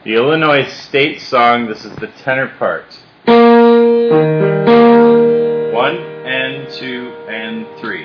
The Illinois State Song, this is the tenor part. 1 and 2 and 3.